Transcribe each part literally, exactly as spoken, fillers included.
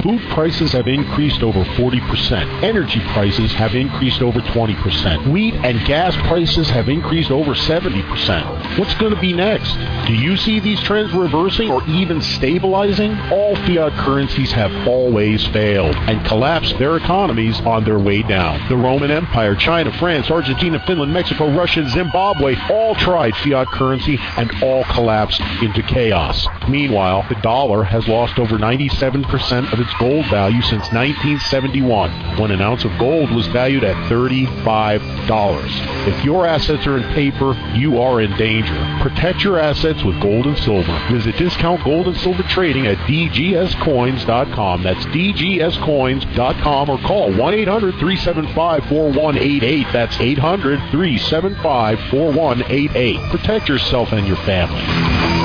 Food prices have increased over forty percent. Energy prices have increased over twenty percent. Wheat and gas prices have increased over seventy percent. What's going to be next? Do you see these trends reversing or even stabilizing? All fiat currencies have always failed and collapsed their economies on their way down. The Roman Empire, China, France, Argentina, Finland, Mexico, Russia, Zimbabwe all tried fiat currency and all collapsed into chaos. Meanwhile, the dollar has lost over ninety-seven percent of its gold value since nineteen seventy-one, when an ounce of gold was valued at thirty-five dollars. If your assets are in paper, you are in danger. Protect your assets with gold and silver. Visit Discount Gold and Silver Trading at d g s coins dot com. That's d g s coins dot com, or call one eight hundred, three seven five, four one eight eight. That's eight hundred, three seven five, four one eight eight. Protect yourself and your family.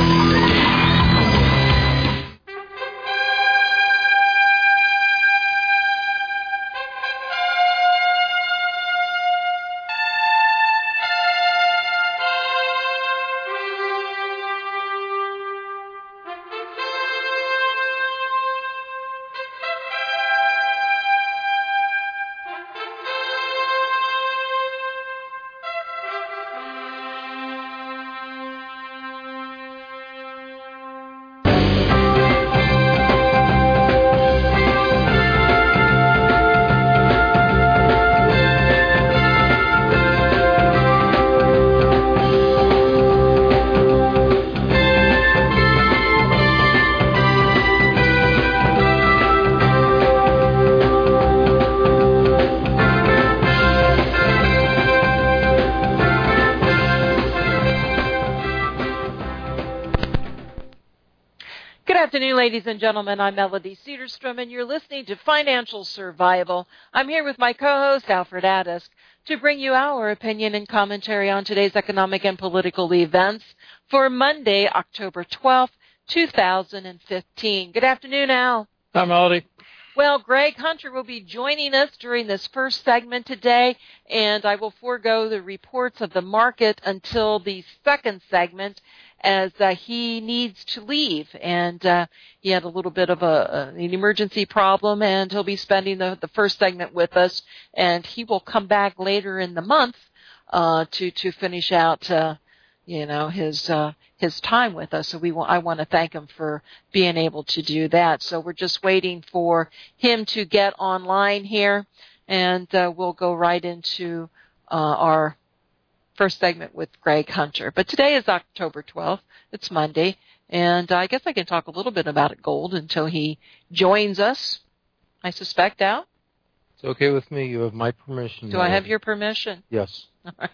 Ladies and gentlemen, I'm Melody Cedarstrom, and you're listening to Financial Survival. I'm here with my co-host, Alfred Addisk, to bring you our opinion and commentary on today's economic and political events for Monday, October twelfth, two thousand fifteen. Good afternoon, Al. Hi, Melody. Well, Greg Hunter will be joining us during this first segment today, and I will forego the reports of the market until the second segment, as uh, he needs to leave, and uh, he had a little bit of a, a an emergency problem, and he'll be spending the, the first segment with us, and he will come back later in the month uh, to to finish out, uh, you know, his uh, his time with us. So we want, I want to thank him for being able to do that. So we're just waiting for him to get online here, and uh, we'll go right into uh, our first segment with Greg Hunter. But today is October twelfth. It's Monday. And I guess I can talk a little bit about gold until he joins us, I suspect, Al? It's okay with me. You have my permission. Do I have your permission? Yes. All right.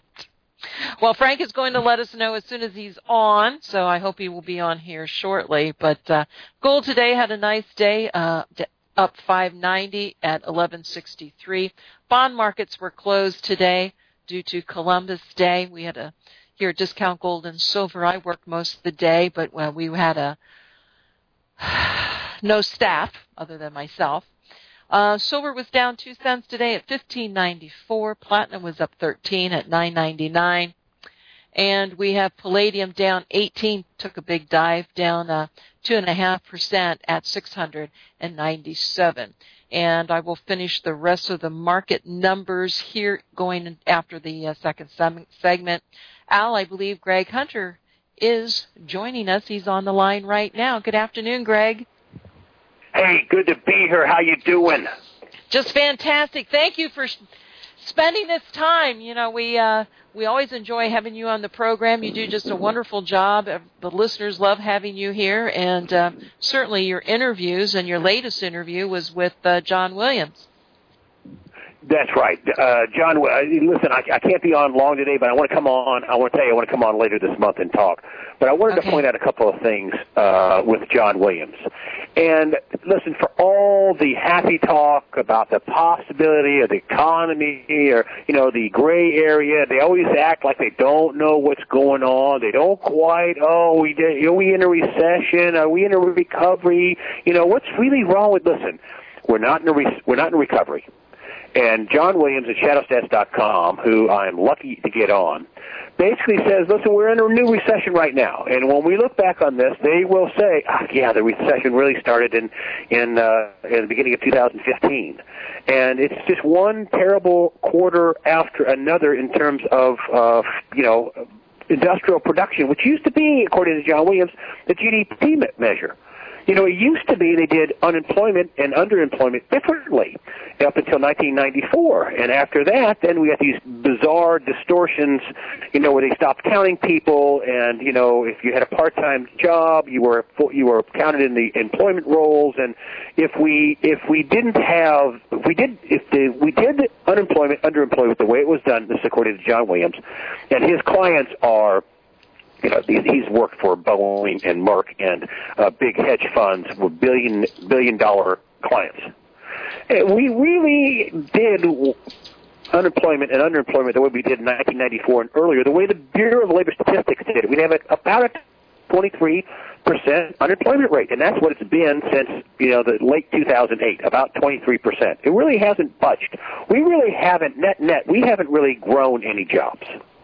Well, Frank is going to let us know as soon as he's on, so I hope he will be on here shortly. But uh, gold today had a nice day, uh, up five ninety at eleven sixty-three. Bond markets were closed today due to Columbus Day. We had a here at Discount Gold and Silver. I worked most of the day, but well, we had a no staff other than myself. Uh, silver was down two cents today at fifteen ninety-four. Platinum was up thirteen at nine ninety-nine. And we have palladium down eighteen, took a big dive, down uh, two point five percent at six hundred ninety-seven. And I will finish the rest of the market numbers here going after the uh, second segment. Al, I believe Greg Hunter is joining us. He's on the line right now. Good afternoon, Greg. Hey, good to be here. How you doing? Just fantastic. Thank you for spending this time. You know, we uh, we always enjoy having you on the program. You do just a wonderful job. The listeners love having you here, and uh, certainly your interviews, and your latest interview was with uh, John Williams. That's right. Uh, John, uh, listen, I, I can't be on long today, but I want to come on. I want to tell you, I want to come on later this month and talk. But I wanted okay. to point out a couple of things uh, with John Williams. And listen, for all the happy talk about the possibility of the economy or, you know, the gray area, they always act like they don't know what's going on. They don't quite, oh, we did, are we in a recession? Are we in a recovery? You know, what's really wrong with, listen, we're not in a, re- we're not in a recovery. And John Williams at shadow stats dot com, who I'm lucky to get on, basically says, listen, we're in a new recession right now. And when we look back on this, they will say, oh, yeah, the recession really started in in, uh, in the beginning of two thousand fifteen. And it's just one terrible quarter after another in terms of, uh, you know, industrial production, which used to be, according to John Williams, the G D P measure. You know, it used to be they did unemployment and underemployment differently up until nineteen ninety-four. And after that, then we had these bizarre distortions, you know, where they stopped counting people. And, you know, if you had a part-time job, you were you were counted in the employment rolls. And if we if we didn't have if we did if the, we did unemployment, underemployment the way it was done, this is according to John Williams, and his clients are, you know, he's worked for Boeing and Merck and uh, big hedge funds with billion billion dollar clients. And we really did unemployment and underemployment the way we did in nineteen ninety-four and earlier, the way the Bureau of Labor Statistics did it. We'd have a, about a twenty-three percent unemployment rate, and that's what it's been since, you know, the late two thousand eight, about twenty-three percent. It really hasn't budged. We really haven't, net net, we haven't really grown any jobs.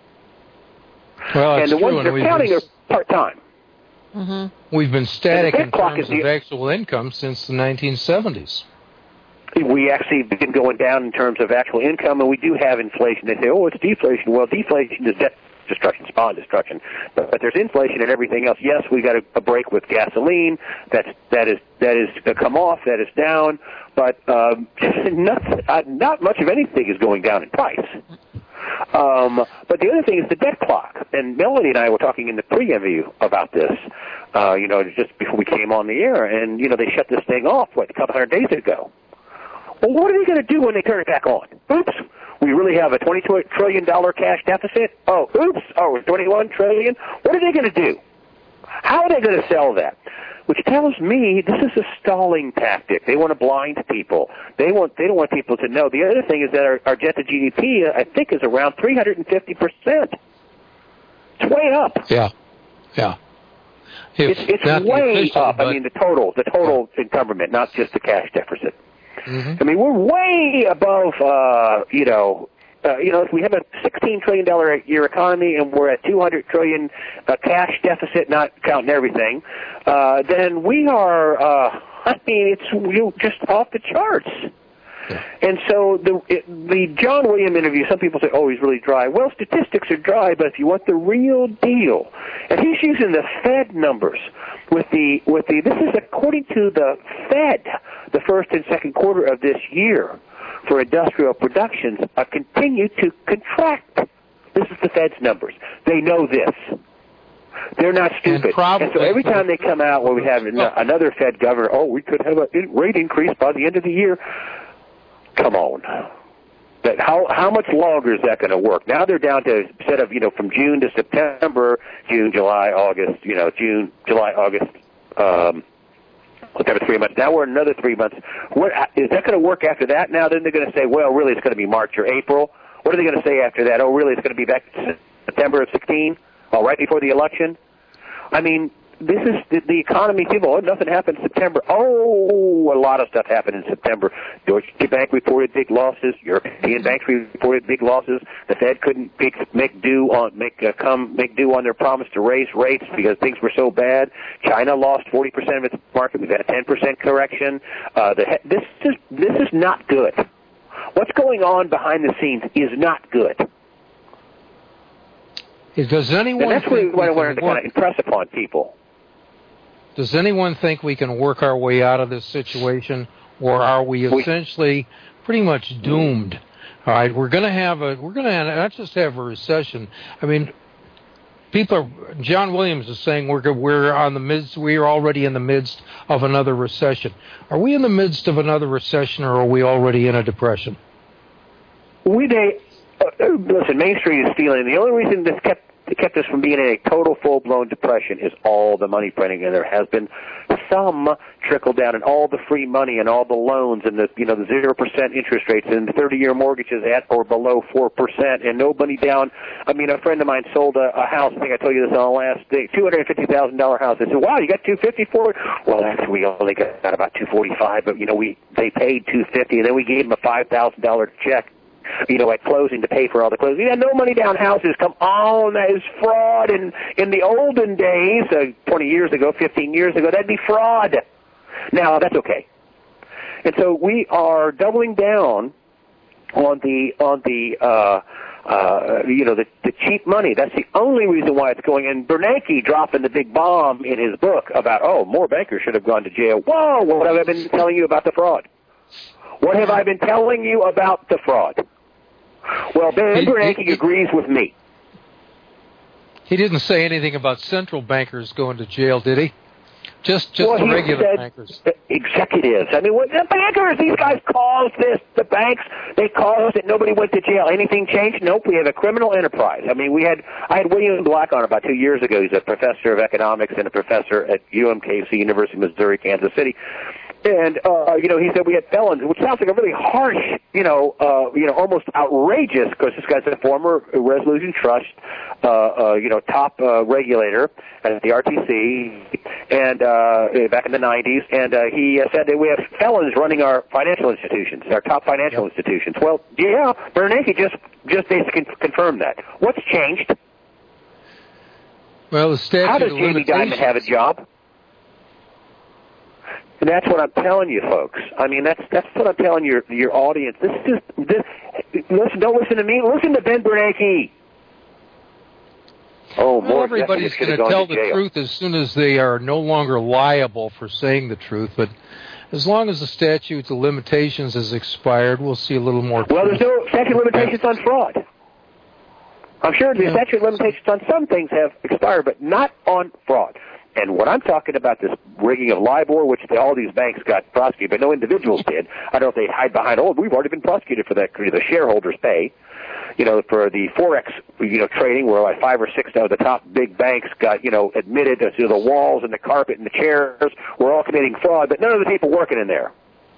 Well, and the true, ones they're counting been, are part-time. Mm-hmm. We've been static in terms the, of actual income since the nineteen seventies. We actually been going down in terms of actual income, and we do have inflation. They say, oh, it's deflation. Well, deflation is debt destruction, spawn destruction. But, but there's inflation and everything else. Yes, we got a, a break with gasoline. That's, that is that is come off. That is down. But um, not, uh, not much of anything is going down in price. Um, but the other thing is the debt clock. And Melody and I were talking in the pre-interview about this, uh, you know, just before we came on the air. And, you know, they shut this thing off, what, a couple hundred days ago. Well, what are they going to do when they turn it back on? Oops, we really have a twenty-two trillion dollars cash deficit. Oh, oops, oh, twenty-one trillion dollars. What are they going to do? How are they going to sell that? Which tells me this is a stalling tactic. They want to blind people. They want they don't want people to know. The other thing is that our, our debt to G D P, I think, is around three hundred fifty percent. It's way up. Yeah, yeah. If it's it's way official, up. I mean, the total, the total encumberment, not just the cash deficit. Mm-hmm. I mean, we're way above, uh, you know, uh, you know, if we have a sixteen trillion dollars a year economy and we're at two hundred trillion dollars uh, cash deficit, not counting everything, uh, then we are, uh, I mean, it's you just off the charts. Yeah. And so the it, the John Williams interview, some people say, oh, he's really dry. Well, statistics are dry, but if you want the real deal, and he's using the Fed numbers with the with the this is according to the Fed, the first and second quarter of this year for industrial productions uh, continue to contract. This is the Fed's numbers. They know this. They're not stupid. And, probably, and so every time they come out where we have another Fed governor, oh, we could have a rate increase by the end of the year. Come on. That how how much longer is that going to work? Now they're down to, instead of, you know, from June to September, June, July, August, you know, June, July, August, um, whatever, three months. Now we're another three months. What, is that going to work after that? Now then they're going to say, well, really it's going to be March or April. What are they going to say after that? Oh, really it's going to be back to September of sixteen? Oh, right before the election? I mean, this is the, the economy. People, oh, nothing happened in September. Oh, a lot of stuff happened in September. Deutsche Bank reported big losses. European banks reported big losses. The Fed couldn't make, make do on make uh, come make do on their promise to raise rates because things were so bad. China lost forty percent of its market. We've had a ten percent correction. Uh, the, this is this is not good. What's going on behind the scenes is not good. Does anyone? And that's think what I wanted to kind of impress upon people. Does anyone think we can work our way out of this situation, or are we essentially pretty much doomed? All right, we're going to have a we're going to not just have a recession. I mean, people are. John Williams is saying we're we're on the midst. We are already in the midst of another recession. Are we in the midst of another recession, or are we already in a depression? We they uh, listen. Main Street is stealing. The only reason this kept. It kept us from being in a total full-blown depression is all the money printing, and there has been some trickle down, and all the free money and all the loans and the you know the zero percent interest rates and the thirty-year mortgages at or below four percent, and no money down. I mean, a friend of mine sold a, a house. I think I told you this on the last day. Two hundred fifty thousand dollar house. I said, "Wow, you got two fifty for it?" Well, actually, we only got about two forty five, but you know, we they paid two fifty, and then we gave them a five thousand dollar check. You know, at closing to pay for all the closing. Yeah, no money down houses. Come on, that is fraud. And in the olden days, uh, twenty years ago, fifteen years ago, that'd be fraud. Now, that's okay. And so we are doubling down on the, on the, uh, uh, you know, the, the cheap money. That's the only reason why it's going. And Bernanke dropping the big bomb in his book about, oh, more bankers should have gone to jail. Whoa, what have I been telling you about the fraud? What have I been telling you about the fraud? Well, Ben Bernanke agrees with me. He didn't say anything about central bankers going to jail, did he? Just just well, the regular said bankers. Executives. I mean, what, the bankers, these guys caused this. The banks, they caused it. Nobody went to jail. Anything changed? Nope. We have a criminal enterprise. I mean, we had, I had William Black on about two years ago. He's a professor of economics and a professor at U M K C, University of Missouri, Kansas City. And, uh, you know, he said we had felons, which sounds like a really harsh, you know, uh, you know, almost outrageous, because this guy's a former Resolution Trust, uh, uh, you know, top, uh, regulator at the R T C, and, uh, back in the nineties, and, uh, he uh, said that we have felons running our financial institutions, our top financial yep. institutions. Well, yeah, Bernanke just, just basically confirmed that. What's changed? Well, the statute How does of Jamie Dimon have a job? And that's what I'm telling you, folks. I mean, that's that's what I'm telling your your audience. This is just this. Listen, don't listen to me. Listen to Ben Bernanke. Oh, well, more everybody's going to tell the truth as soon as they are no longer liable for saying the truth. But as long as the statute of limitations has expired, we'll see a little more. Well, there's no statute of limitations on fraud. I'm sure the yeah. statute of limitations on some things have expired, but not on fraud. And what I'm talking about, this rigging of LIBOR, which they, all these banks got prosecuted, but no individuals did. I don't know if they hide behind, oh, we've already been prosecuted for that. The shareholders pay. You know, for the Forex, you know, trading, where like five or six of the top big banks got, you know, admitted to the walls and the carpet and the chairs were all committing fraud, but none of the people working in there.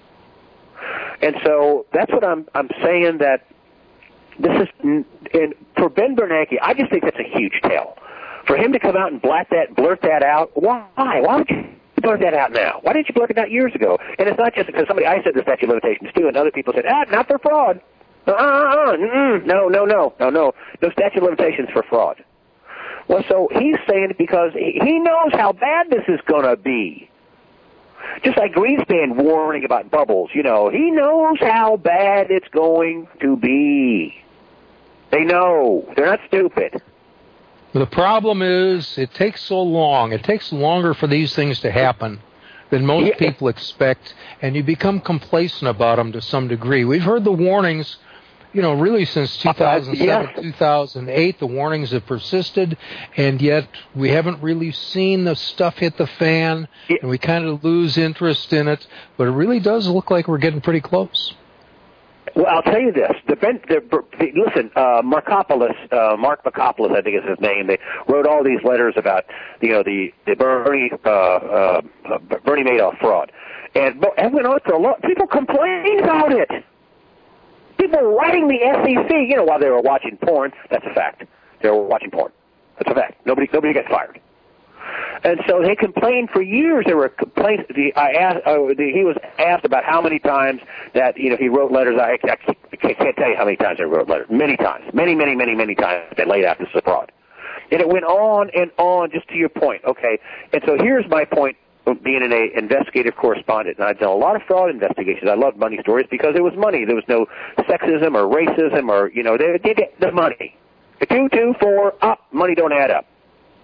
And so that's what I'm I'm saying, that this is, and for Ben Bernanke, I just think that's a huge tell. For him to come out and blurt that, blurt that out, why? Why would you blurt that out now? Why didn't you blurt it out years ago? And it's not just because somebody, I said the statute of limitations too, and other people said, ah, not for fraud. Uh, uh, uh, mm, no, no, no, no, no, no statute of limitations for fraud. Well, so he's saying it because he knows how bad this is going to be. Just like Greenspan warning about bubbles, you know, he knows how bad it's going to be. They know. They're not stupid. The problem is it takes so long. It takes longer for these things to happen than most yeah. people expect, and you become complacent about them to some degree. We've heard the warnings, you know, really since two thousand seven, uh, yes. two thousand eight. The warnings have persisted, and yet we haven't really seen the stuff hit the fan, yeah. and we kind of lose interest in it. But it really does look like we're getting pretty close. Well, I'll tell you this. The, the, the, listen, uh, Markopoulos, uh, Mark Markopoulos, I think is his name. They wrote all these letters about, you know, the the Bernie uh, uh, Bernie Madoff fraud, and it went on for a long. People complained about it. People writing the S E C, you know, while they were watching porn. That's a fact. They were watching porn. That's a fact. Nobody nobody got fired. And so they complained for years. There were complaints. The, I asked, uh, the, he was asked about how many times that, you know, he wrote letters. I, I, can't, I can't tell you how many times he wrote letters. Many times. Many, many, many, many times they laid out this is a fraud. And it went on and on, just to your point. Okay. And so here's my point, being an a investigative correspondent. And I've done a lot of fraud investigations. I love money stories because there was money. There was no sexism or racism or, you know, they did get the money. Two, two, four, up, money don't add up.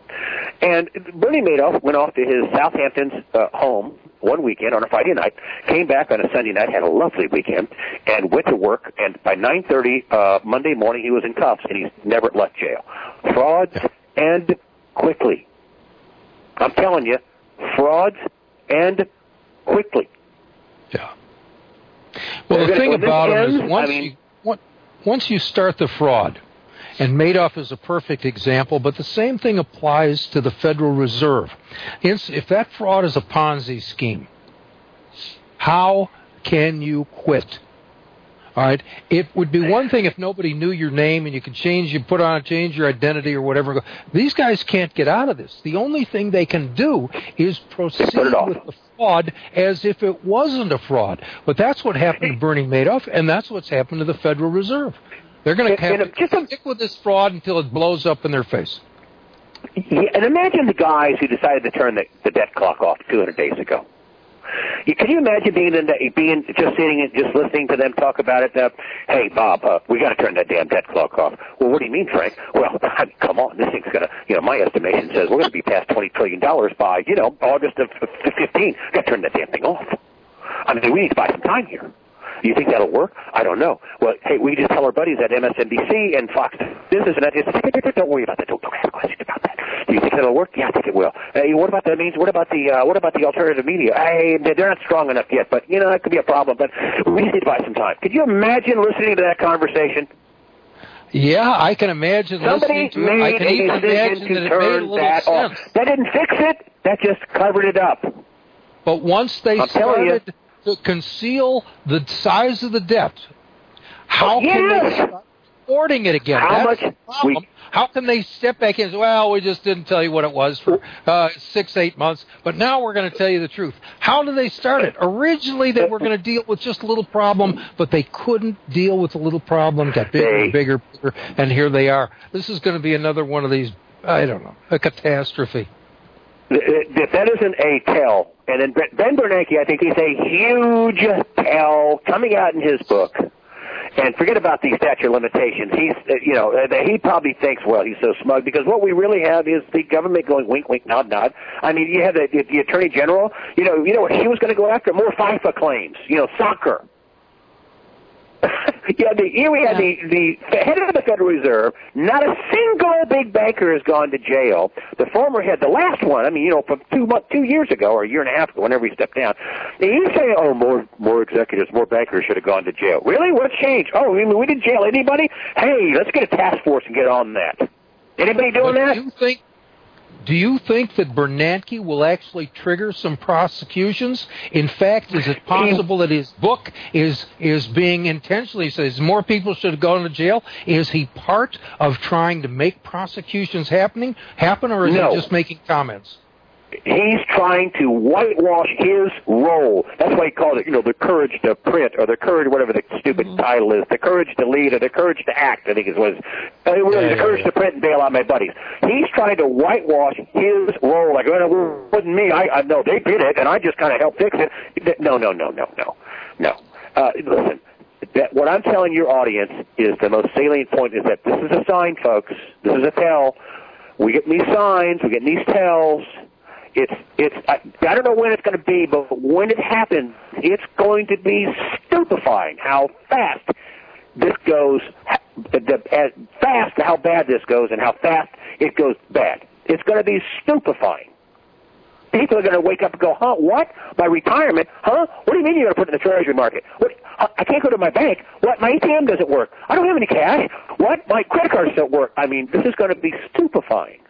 And Bernie Madoff went off to his Southampton's uh, home one weekend on a Friday night, came back on a Sunday night, had a lovely weekend, and went to work. And by nine thirty uh, Monday morning, he was in cuffs, and he's never left jail. Frauds end quickly. I'm telling you, frauds end quickly. Yeah. Well, the thing about it is once, I mean, you, once you start the fraud, And Madoff is a perfect example, but the same thing applies to the Federal Reserve. If that fraud is a Ponzi scheme, how can you quit? All right. It would be one thing if nobody knew your name and you could change, you put on, change your identity or whatever. These guys can't get out of this. The only thing they can do is proceed with the fraud as if it wasn't a fraud. But that's what happened to Bernie Madoff, and that's what's happened to the Federal Reserve. They're going to have to stick with this fraud until it blows up in their face. Yeah, and imagine the guys who decided to turn the, the debt clock off two hundred days ago. You, can you imagine being in the, being just sitting and just listening to them talk about it? Uh, hey, Bob, uh, we got to turn that damn debt clock off. Well, what do you mean, Frank? Well, I mean, come on, this thing's gonna, you know, my estimation says we're going to be past twenty trillion dollars by, you know, August of fifteen. Got to turn that damn thing off. I mean, we need to buy some time here. You think that'll work? I don't know. Well, hey, we just tell our buddies at M S N B C and Fox Business and that. Don't worry about that. Don't, don't ask questions about that. Do you think that'll work? Yeah, I think it will. Hey, what about that means? What about the uh, what about the alternative media? Hey, they're not strong enough yet, but you know that could be a problem. But we just need to buy some time. Could you imagine listening to that conversation? Yeah, I can imagine Somebody listening to it. I can made even a decision imagine to that it turn made a little that sense. off. That didn't fix it. That just covered it up. But once they I'm started to conceal the size of the debt, how oh, yes. can they start reporting it again? How That's much the problem. we, How can they step back in and say, well, we just didn't tell you what it was for uh, six, eight months, but now we're going to tell you the truth? How do they start it? Originally, they were going to deal with just a little problem, but they couldn't deal with a little problem, got bigger and bigger, bigger, and here they are. This is going to be another one of these, I don't know, a catastrophe. If that isn't a tell, and then Ben Bernanke, I think he's a huge tell coming out in his book. And forget about the statute of limitations. He's, you know, he probably thinks, well, he's so smug because what we really have is the government going wink, wink, nod, nod. I mean, you have the, the Attorney General. You know, you know what he was going to go after? More FIFA claims. You know, soccer. yeah, the here we had the, the head of the Federal Reserve. Not a single big banker has gone to jail. The former head, the last one, I mean, you know, from two months, two years ago or a year and a half ago, whenever he stepped down, he's saying, "Oh, more, more executives, more bankers should have gone to jail." Really? What changed? Oh, we, we didn't jail anybody. Hey, let's get a task force and get on that. Anybody doing but that? Do you think? Do you think that Bernanke will actually trigger some prosecutions? In fact, is it possible that his book is is being intentionally says more people should have gone to jail? Is he part of trying to make prosecutions happening happen, or is no. he just making comments? He's trying to whitewash his role. That's why he called it, you know, the courage to print, or the courage, whatever the stupid mm-hmm. title is, the courage to lead, or the courage to act, I think it was. Uh, really, yeah, the yeah, courage yeah. to print and bail out my buddies. He's trying to whitewash his role. Like, oh, no, it wasn't me. I, I no, they did it, and I just kind of helped fix it. No, no, no, no, no, no. Uh, listen, that, what I'm telling your audience is the most salient point is that this is a sign, folks. This is a tell. We get these signs. We get these tells. It's, it's, I, I don't know when it's going to be, but when it happens, it's going to be stupefying how fast this goes, as fast how bad this goes and how fast it goes bad. It's going to be stupefying. People are going to wake up and go, huh, what? My retirement? Huh? What do you mean you're going to put it in the treasury market? What? I can't go to my bank. What? My A T M doesn't work. I don't have any cash. What? My credit cards don't work. I mean, this is going to be stupefying.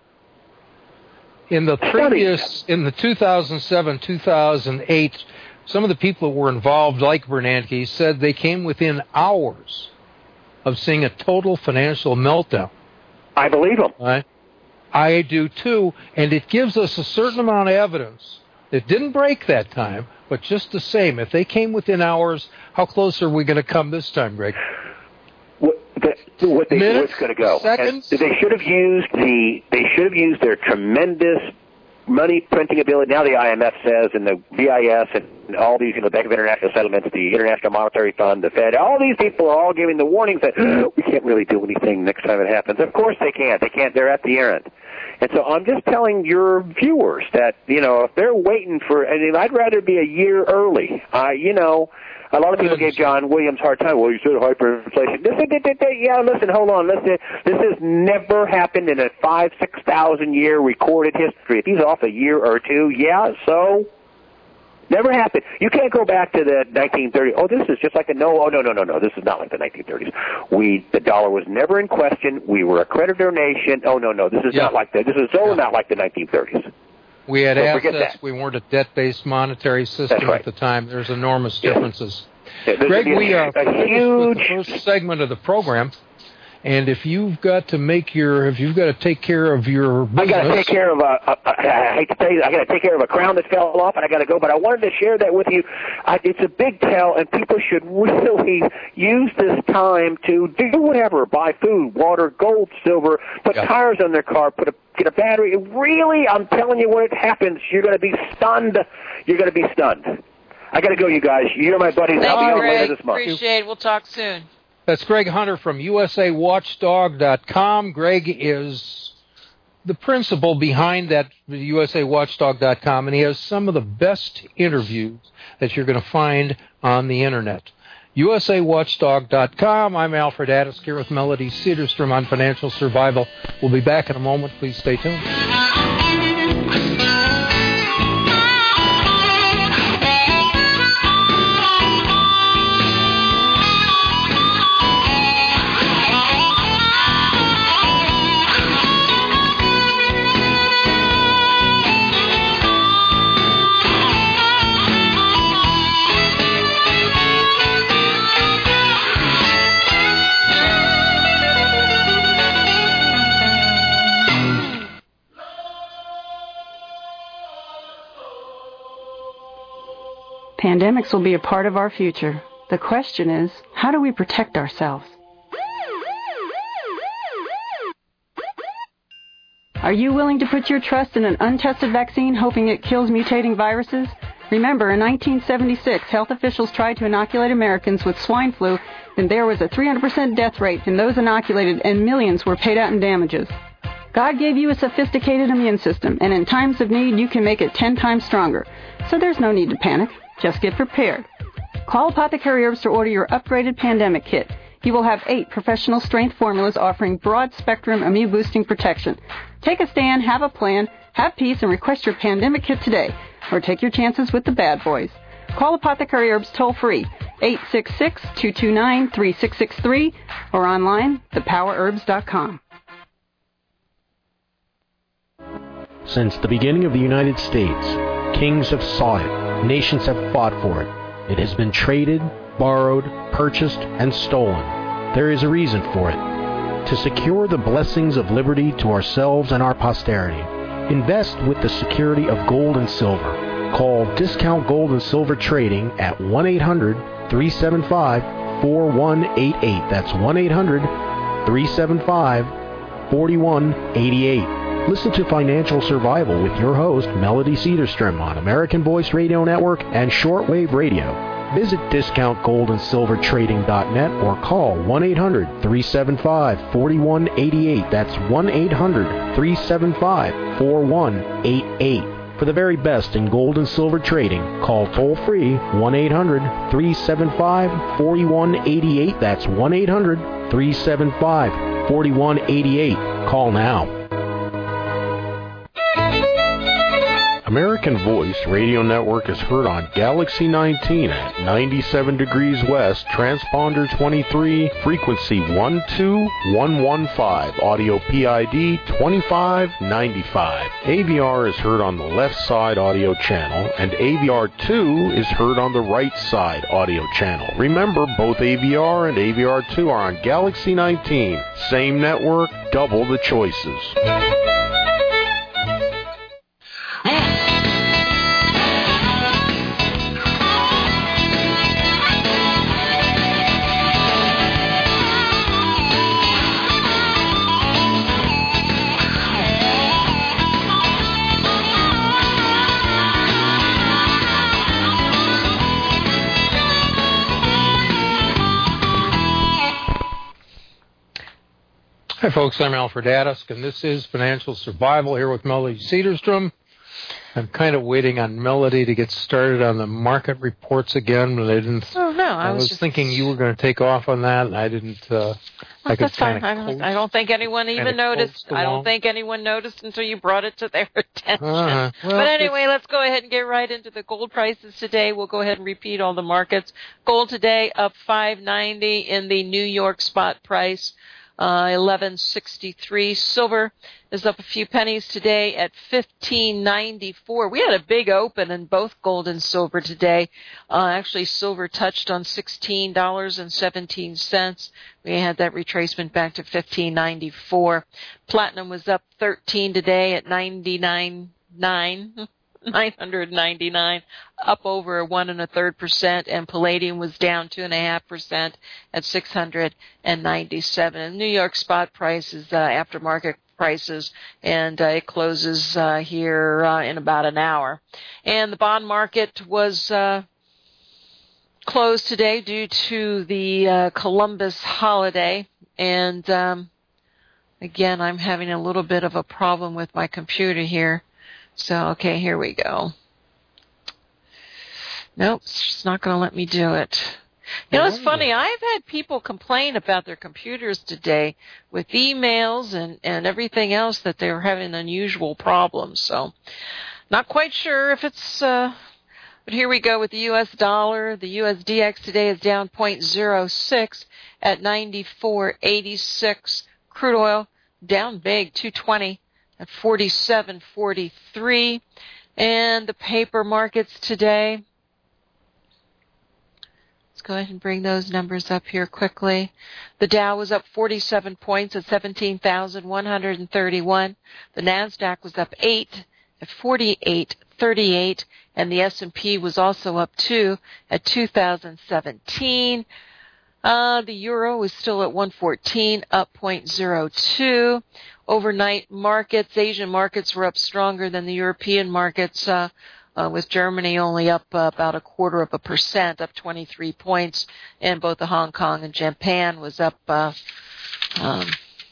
In the previous, in the two thousand seven, two thousand eight, some of the people that were involved, like Bernanke, said they came within hours of seeing a total financial meltdown. I believe them. Right? I do too, and it gives us a certain amount of evidence. It didn't break that time, but just the same, if they came within hours, how close are we going to come this time, Greg? What, the, what they, Minutes, what's going to go? Seconds? And they should have used the. They should have used their tremendous money printing ability. Now the I M F says, and the B I S, and all these, you know, Bank of International Settlements, the International Monetary Fund, the Fed. All these people are all giving the warnings that oh, we can't really do anything next time it happens. Of course they can't. They can't. They're at the errand. And so I'm just telling your viewers that, you know, if they're waiting for, I mean, I'd rather be a year early. Uh, you know. A lot of people gave John Williams a hard time. Well, you said hyperinflation. This, this, this, this, yeah, listen, hold on. Listen, this has never happened in a five, six thousand year recorded history. If he's off a year or two, yeah, so Never happened. You can't go back to the nineteen thirties. Oh, this is just like a no. Oh, no, no, no, no. This is not like the nineteen thirties. We, the dollar was never in question. We were a creditor nation. Oh, no, no. This is yeah. not like that. This is so yeah. not like the nineteen thirties. We had so assets. We weren't a debt-based monetary system right. at the time. There's enormous differences. Yeah. Yeah, Greg, we are uh, huge... with the first segment of the program. And if you've got to make your, if you've got to take care of your business, I got to take care of a, a, a. I hate to tell you, I got to take care of a crown that fell off, and I got to go. But I wanted to share that with you. I, it's a big tell, and people should really use this time to do whatever: buy food, water, gold, silver, put yeah. tires on their car, put a get a battery. Really, I'm telling you, when it happens, you're going to be stunned. You're going to be stunned. I got to go, you guys. You're my buddies. Thank I'll be you, on Greg. later this month. Appreciate it. We'll talk soon. That's Greg Hunter from U S A Watchdog dot com. Greg is the principal behind that U S A Watchdog dot com, and he has some of the best interviews that you're going to find on the Internet. U S A Watchdog dot com. I'm Alfred Addis here with Melody Cedarstrom on Financial Survival. We'll be back in a moment. Please stay tuned. Pandemics will be a part of our future. The question is, how do we protect ourselves? Are you willing to put your trust in an untested vaccine, hoping it kills mutating viruses? Remember, in nineteen seventy-six, health officials tried to inoculate Americans with swine flu, and there was a three hundred percent death rate in those inoculated, and millions were paid out in damages. God gave you a sophisticated immune system, and in times of need, you can make it ten times stronger. So there's no need to panic. Just get prepared. Call Apothecary Herbs to order your upgraded pandemic kit. You will have eight professional strength formulas offering broad-spectrum immune-boosting protection. Take a stand, have a plan, have peace, and request your pandemic kit today. Or take your chances with the bad boys. Call Apothecary Herbs toll-free, eight six six, two two nine, three six six three, or online, the power herbs dot com. Since the beginning of the United States, kings have sought it. Nations have fought for it. It has been traded, borrowed, purchased, and stolen. There is a reason for it. To secure the blessings of liberty to ourselves and our posterity, invest with the security of gold and silver. Call Discount Gold and Silver Trading at one eight hundred, three seven five, four one eight eight. That's one eight hundred, three seven five, four one eight eight. Listen to Financial Survival with your host, Melody Cedarstrom, on American Voice Radio Network and Shortwave Radio. Visit discount gold and silver trading dot net or call one eight hundred, three seven five, four one eight eight. That's one eight hundred, three seven five, four one eight eight. For the very best in gold and silver trading, call toll-free one eight hundred, three seven five, four one eight eight. That's one eight hundred, three seven five, four one eight eight. Call now. American Voice Radio Network is heard on Galaxy nineteen at ninety-seven degrees west, transponder twenty-three, frequency one two one one five, audio P I D twenty-five ninety-five. A V R is heard on the left side audio channel, and A V R two is heard on the right side audio channel. Remember, both A V R and A V R two are on Galaxy nineteen. Same network, double the choices. Hi, folks. I'm Alfred Addis, and this is Financial Survival here with Melody Cedarstrom. I'm kind of waiting on Melody to get started on the market reports again, but I didn't. Oh no, I, I was, was just... thinking you were going to take off on that, and I didn't. Uh, oh, I could that's fine. kind I of don't, I don't think anyone even noticed. I don't think anyone noticed until you brought it to their attention. Uh-huh. Well, but anyway, let's go ahead and get right into the gold prices today. We'll go ahead and repeat all the markets. Gold today up five ninety in the New York spot price. Uh, eleven sixty-three. Silver is up a few pennies today at fifteen ninety-four. We had a big open in both gold and silver today. Uh, actually, silver touched on sixteen dollars and seventeen cents. We had that retracement back to fifteen ninety-four. Platinum was up thirteen today at ninety-nine nine. nine hundred ninety-nine, up over one and a third percent, and palladium was down two and a half percent at six hundred ninety-seven. And New York spot price is uh, aftermarket prices, and uh, it closes uh, here uh, in about an hour. And the bond market was uh, closed today due to the uh, Columbus holiday, and um, again, I'm having a little bit of a problem with my computer here. So, okay, here we go. Nope, it's not going to let me do it. You know, it's funny. I've had people complain about their computers today with emails and, and everything else that they're having unusual problems. So, not quite sure if it's, uh, but here we go with the U S dollar. The U S D X today is down zero point zero six at ninety-four eighty-six. Crude oil down big, two twenty. At forty-seven forty-three. And the paper markets today, let's go ahead and bring those numbers up here quickly. The Dow was up forty-seven points at seventeen thousand one hundred thirty-one. The NASDAQ was up eight at forty-eight thirty-eight. And the S and P was also up two at two thousand seventeen. Uh, the euro is still at one fourteen, up zero point zero two. Overnight markets, Asian markets were up stronger than the European markets, uh, uh, with Germany only up uh, about a quarter of a percent, up twenty-three points, and both the Hong Kong and Japan was up uh, um,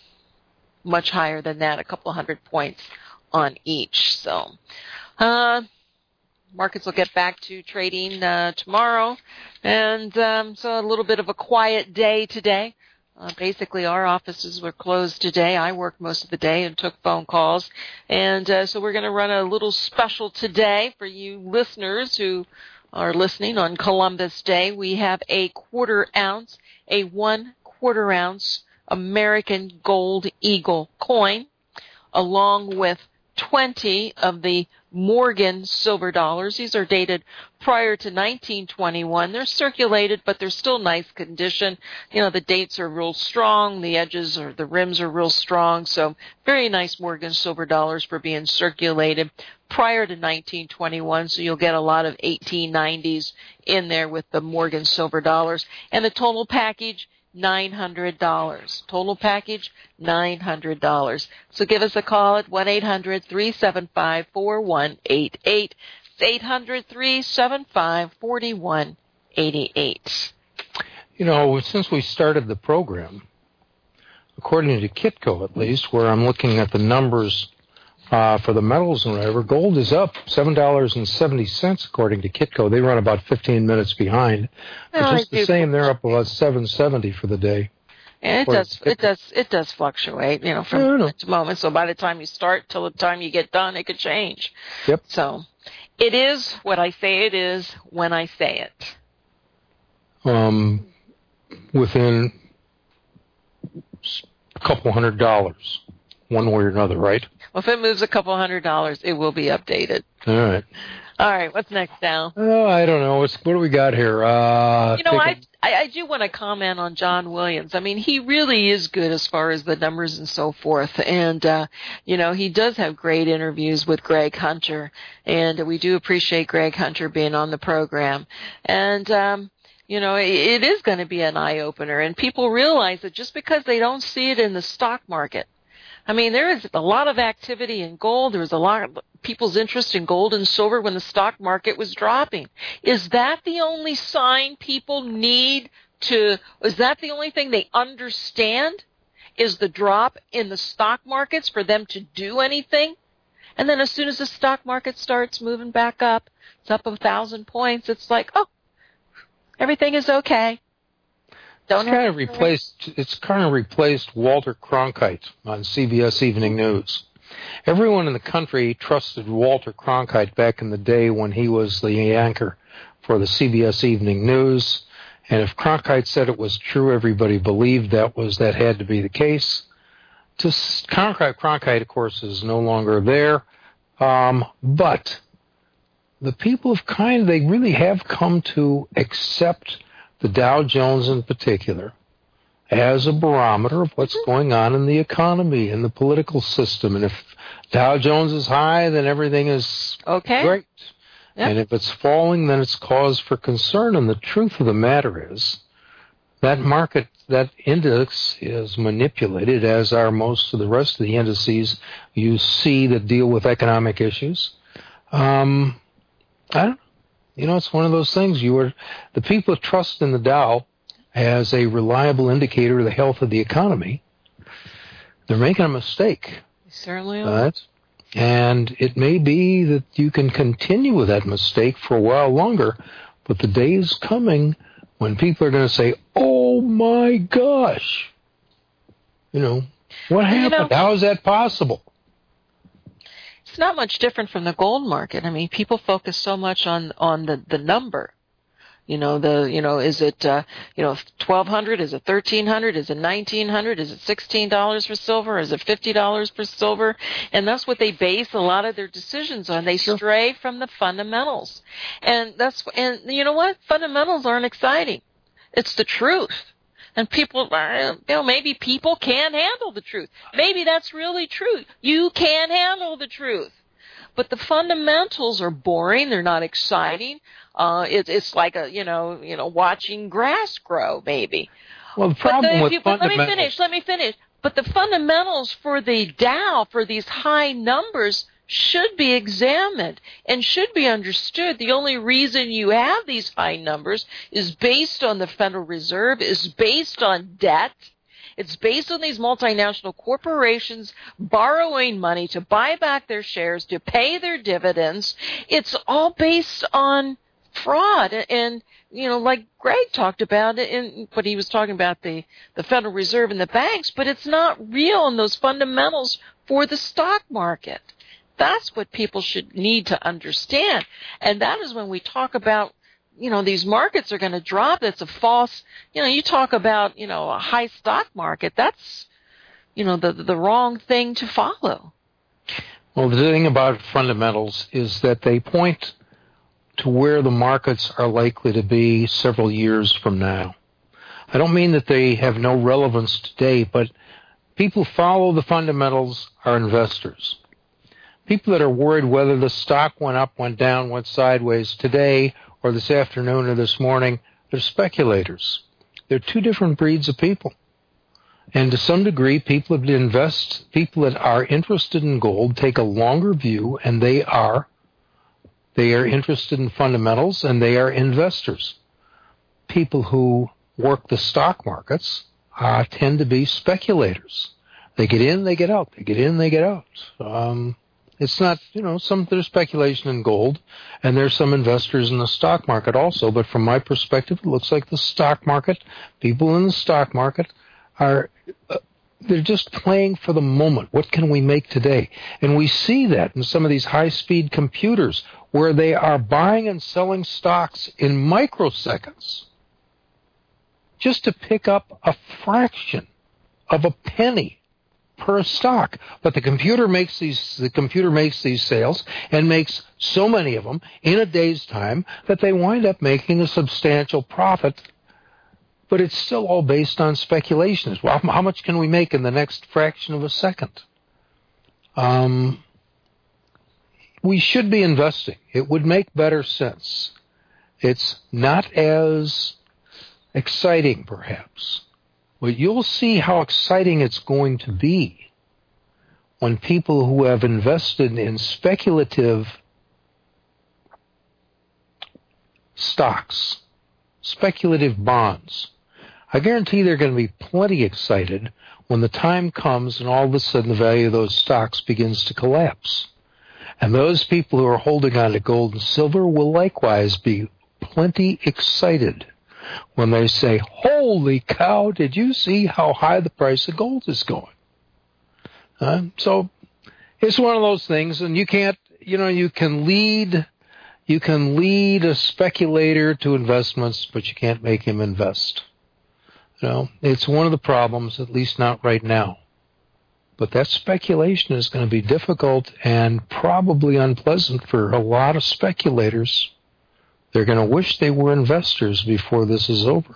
much higher than that, a couple hundred points on each. So, uh, markets will get back to trading uh, tomorrow, and um, so a little bit of a quiet day today. Uh, basically, our offices were closed today. I worked most of the day and took phone calls, and uh, so we're going to run a little special today for you listeners who are listening on Columbus Day. We have a quarter ounce, a one quarter ounce American Gold Eagle coin, along with twenty of the Morgan silver dollars. These are dated prior to nineteen twenty-one. They're circulated, but they're still nice condition. You know, the dates are real strong. The edges or the rims are real strong. So very nice Morgan silver dollars for being circulated prior to nineteen twenty-one. So you'll get a lot of eighteen nineties in there with the Morgan silver dollars. And the total package, nine hundred dollars. Total package, nine hundred dollars. So give us a call at one eight hundred three seven five four one eight eight. It's eight hundred three seven five four one eight eight. You know, since we started the program, according to Kitco at least, where I'm looking at the numbers uh, for the metals and whatever, gold is up seven dollars and seventy cents according to Kitco. They run about fifteen minutes behind. But No, just the same, they're up about seven seventy for the day. And it does, it does, it does fluctuate, you know, from yeah, moment to moment. So by the time you start till the time you get done, it could change. Yep. So it is what I say it is when I say it. Um, within a couple hundred dollars, one way or another, right? Well, if it moves a couple hundred dollars, it will be updated. All right. All right. What's next, Al? Oh, I don't know. What's, what do we got here? Uh, you know, I, I I do want to comment on John Williams. I mean, he really is good as far as the numbers and so forth. And, uh, you know, he does have great interviews with Greg Hunter. And we do appreciate Greg Hunter being on the program. And, um, you know, it, it is going to be an eye-opener. And people realize that just because they don't see it in the stock market, I mean, there is a lot of activity in gold. There was a lot of people's interest in gold and silver when the stock market was dropping. Is that the only sign people need to, is that the only thing they understand is the drop in the stock markets for them to do anything? And then as soon as the stock market starts moving back up, it's up a thousand points, it's like, oh, everything is okay. Don't it's kind of replaced. It's kind of replaced Walter Cronkite on C B S Evening News. Everyone in the country trusted Walter Cronkite back in the day when he was the anchor for the C B S Evening News, and if Cronkite said it was true, everybody believed that was that had to be the case. Just Cronkite, Cronkite, of course, is no longer there, um, but the people have kind of, they really have come to accept the Dow Jones in particular as a barometer of what's going on in the economy and the political system. And if Dow Jones is high, then everything is okay. great. Yep. And if it's falling, then it's cause for concern. And the truth of the matter is that market, that index is manipulated, as are most of the rest of the indices you see that deal with economic issues. Um, I don't know. You know, it's one of those things. You are the people that trust in the Dow as a reliable indicator of the health of the economy. They're making a mistake. They certainly are. Right? And it may be that you can continue with that mistake for a while longer, but the day is coming when people are going to say, oh, my gosh, you know, what happened? You know, how is that possible? It's not much different from the gold market. I mean, people focus so much on, on the, the number. You know, the, you know, is it, uh, you know, twelve hundred? Is it thirteen hundred? Is it nineteen hundred? Is it sixteen dollars for silver? Is it fifty dollars for silver? And that's what they base a lot of their decisions on. They sure. stray from the fundamentals. And that's, and you know what? Fundamentals aren't exciting. It's the truth. And people, you know, maybe people can't handle the truth. Maybe that's really true. You can't handle the truth. But the fundamentals are boring. They're not exciting. Uh, it, it's like a, you know, you know, watching grass grow, maybe. Well, the problem but with you, fundamentals. Let me finish. Let me finish. But the fundamentals for the Dow, for these high numbers, should be examined and should be understood. The only reason you have these high numbers is based on the Federal Reserve, is based on debt. It's based on these multinational corporations borrowing money to buy back their shares, to pay their dividends. It's all based on fraud. And, you know, like Greg talked about it, in, but he was talking about the, the Federal Reserve and the banks, but it's not real in those fundamentals for the stock market. That's what people should need to understand. And that is when we talk about, you know, these markets are going to drop. That's a false, you know, you talk about, you know, a high stock market. That's, you know, the the wrong thing to follow. Well, the thing about fundamentals is that they point to where the markets are likely to be several years from now. I don't mean that they have no relevance today, but people follow the fundamentals are investors. People that are worried whether the stock went up, went down, went sideways today or this afternoon or this morning, they're speculators. They're two different breeds of people. And to some degree, people that invest, people that are interested in gold take a longer view, and they are they are interested in fundamentals, and they are investors. People who work the stock markets uh, tend to be speculators. They get in, they get out. They get in, they get out. Um, It's not, you know, some there's speculation in gold, and there's some investors in the stock market also. But from my perspective, it looks like the stock market, people in the stock market are, uh, they're just playing for the moment. What can we make today? And we see that in some of these high-speed computers where they are buying and selling stocks in microseconds just to pick up a fraction of a penny per stock. But the computer makes these the computer makes these sales and makes so many of them in a day's time that they wind up making a substantial profit. But it's still all based on speculation. Well, how much can we make in the next fraction of a second? Um, we should be investing. It would make better sense. It's not as exciting, perhaps. But you'll see how exciting it's going to be when people who have invested in speculative stocks, speculative bonds, I guarantee they're going to be plenty excited when the time comes and all of a sudden the value of those stocks begins to collapse. And those people who are holding on to gold and silver will likewise be plenty excited when they say, holy cow, did you see how high the price of gold is going? Uh, so it's one of those things, and you can't, you know, you can lead, you can lead a speculator to investments, but you can't make him invest. You know, it's one of the problems, at least not right now. But that speculation is going to be difficult and probably unpleasant for a lot of speculators. They're going to wish they were investors before this is over.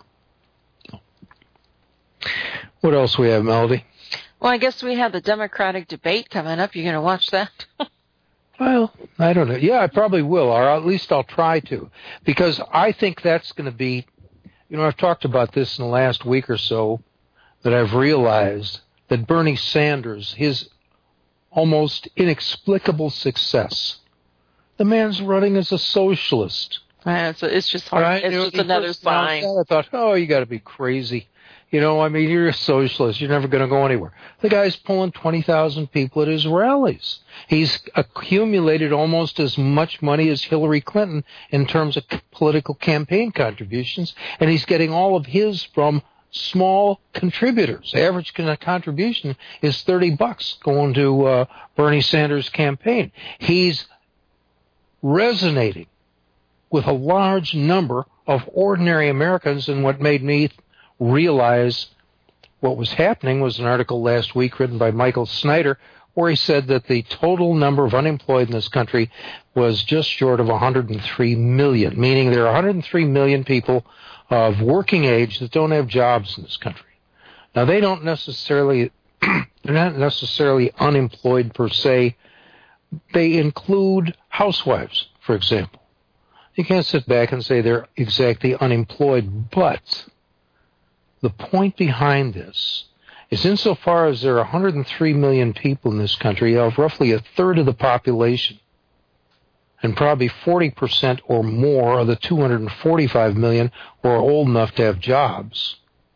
What else we have, Melody? Well, I guess we have the Democratic debate coming up. You going to watch that? Well, I don't know. Yeah, I probably will, or at least I'll try to, because I think that's going to be, you know, I've talked about this in the last week or so, that I've realized that Bernie Sanders, his almost inexplicable success, the man's running as a socialist. Right, so it's just hard. Right? It's you know, just another sign. I thought, oh, you got to be crazy. You know, I mean, you're a socialist. You're never going to go anywhere. The guy's pulling twenty thousand people at his rallies. He's accumulated almost as much money as Hillary Clinton in terms of political campaign contributions, and he's getting all of his from small contributors. The average contribution is thirty bucks going to uh, Bernie Sanders' campaign. He's resonating with a large number of ordinary Americans, and what made me realize what was happening was an article last week written by Michael Snyder, where he said that the total number of unemployed in this country was just short of one hundred three million, meaning there are one hundred three million people of working age that don't have jobs in this country. Now, they don't necessarily, they're not necessarily unemployed per se. They include housewives, for example. You can't sit back and say they're exactly unemployed, but the point behind this is insofar as there are one hundred three million people in this country, of roughly a third of the population, and probably forty percent or more of the two hundred forty-five million who are old enough to have jobs.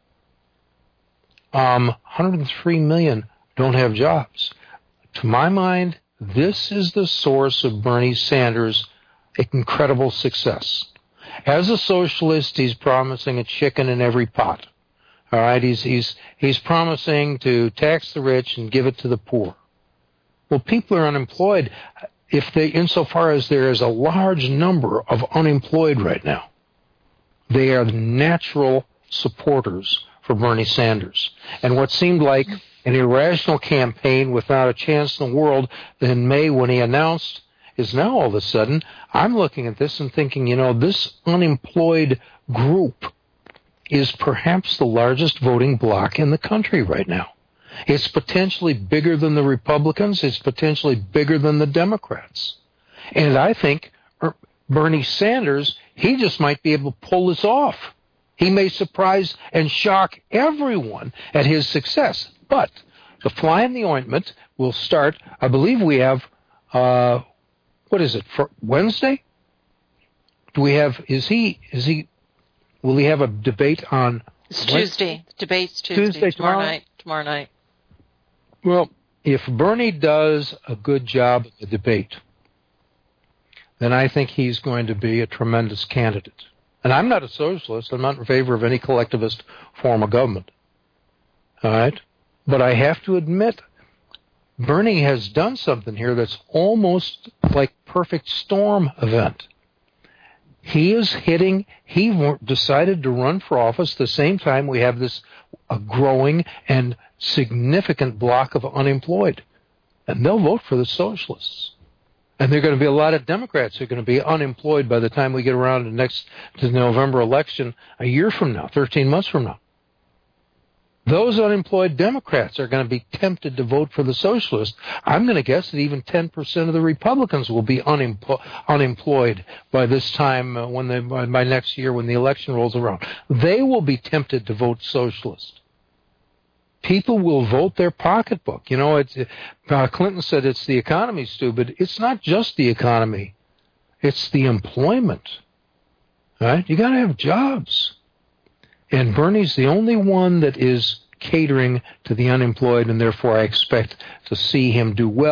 Um, one hundred three million don't have jobs. To my mind, this is the source of Bernie Sanders' incredible success. As a socialist, he's promising a chicken in every pot. All right, he's he's he's promising to tax the rich and give it to the poor. Well, people are unemployed. If they, insofar as there is a large number of unemployed right now, they are the natural supporters for Bernie Sanders. And what seemed like an irrational campaign without a chance in the world in May when he announced is now all of a sudden, I'm looking at this and thinking, you know, this unemployed group is perhaps the largest voting bloc in the country right now. It's potentially bigger than the Republicans. It's potentially bigger than the Democrats. And I think Bernie Sanders, he just might be able to pull this off. He may surprise and shock everyone at his success. But the fly in the ointment will start, I believe we have, uh, what is it, for Wednesday? Do we have, is he, is he, will he have a debate on It's Wednesday? Tuesday. Debate's Tuesday. Tuesday, tomorrow, tomorrow night. Tomorrow night. Well, if Bernie does a good job at the debate, then I think he's going to be a tremendous candidate. And I'm not a socialist. I'm not in favor of any collectivist form of government. All right? But I have to admit, Bernie has done something here that's almost like perfect storm event. He is hitting, he decided to run for office the same time we have this a growing and significant block of unemployed. And they'll vote for the socialists. And there are going to be a lot of Democrats who are going to be unemployed by the time we get around to next to the November election a year from now, thirteen months from now. Those unemployed Democrats are going to be tempted to vote for the socialists. I'm going to guess that even ten percent of the Republicans will be unempl- unemployed by this time, uh, when they, by, by next year when the election rolls around. They will be tempted to vote socialist. People will vote their pocketbook. You know, it's, uh, Clinton said it's the economy, Stu, but it's not just the economy. It's the employment. Right? You got to have jobs. And Bernie's the only one that is catering to the unemployed, and therefore I expect to see him do well,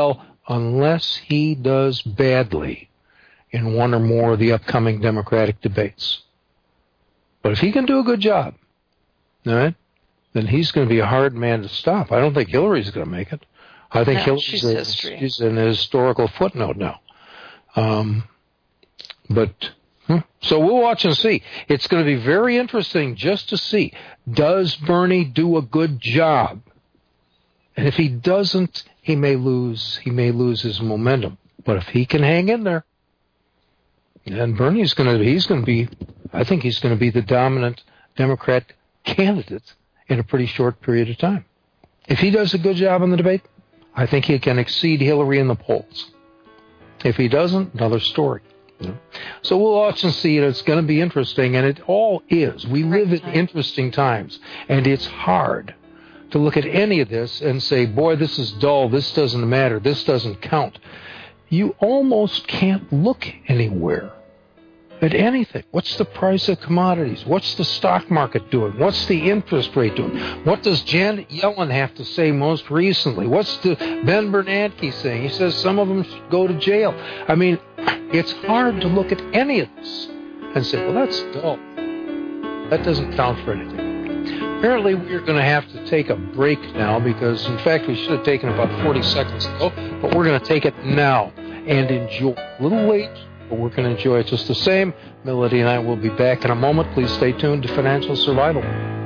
unless he does badly in one or more of the upcoming Democratic debates. But if he can do a good job, all right, then he's going to be a hard man to stop. I don't think Hillary's going to make it. I think no, Hillary's she's, a, history. she's in a historical footnote now. Um, but hmm, so we'll watch and see. It's going to be very interesting just to see, does Bernie do a good job? And if he doesn't, he may lose. He may lose his momentum. But if he can hang in there, then Bernie's going to. He's going to be. I think he's going to be the dominant Democrat candidate in a pretty short period of time. If he does a good job in the debate, I think he can exceed Hillary in the polls. If he doesn't, another story. So we'll watch and see. It's going to be interesting, and it all is. We live in interesting times, and it's hard to look at any of this and say, boy, this is dull, this doesn't matter, this doesn't count. You almost can't look anywhere at anything. What's the price of commodities? What's the stock market doing? What's the interest rate doing? What does Janet Yellen have to say most recently? What's the Ben Bernanke saying? He says some of them should go to jail. I mean, it's hard to look at any of this and say, well, that's dull. That doesn't count for anything. Apparently, we're going to have to take a break now because, in fact, we should have taken about forty seconds ago, but we're going to take it now and enjoy. A little late, but we're going to enjoy it just the same. Melody and I will be back in a moment. Please stay tuned to Financial Survival.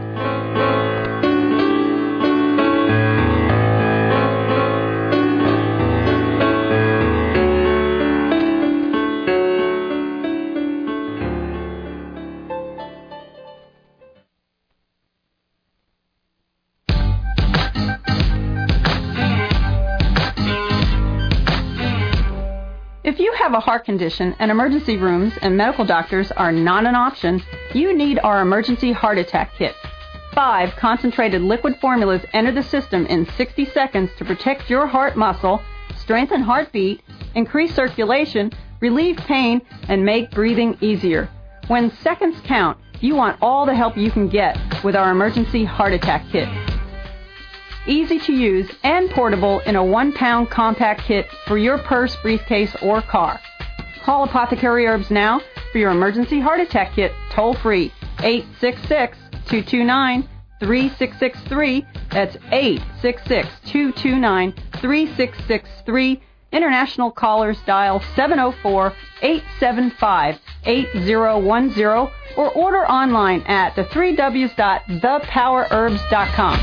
If you have a heart condition and emergency rooms and medical doctors are not an option, you need our emergency heart attack kit. Five concentrated liquid formulas enter the system in sixty seconds to protect your heart muscle, strengthen heartbeat, increase circulation, relieve pain, and make breathing easier. When seconds count, you want all the help you can get with our emergency heart attack kit. Easy to use and portable in a one-pound compact kit for your purse, briefcase, or car. Call Apothecary Herbs now for your emergency heart attack kit toll-free, eight six six, two two nine, three six six three. That's eight six six, two two nine, three six six three. International callers dial seven oh four, eight seven five, eight oh one oh or order online at the three W's dot the power herbs dot com.